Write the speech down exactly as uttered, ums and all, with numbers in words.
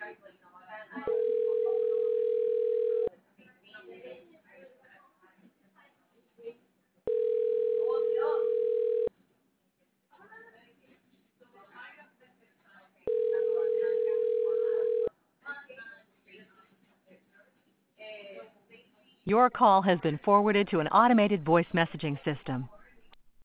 Your call has been forwarded to an automated voice messaging system.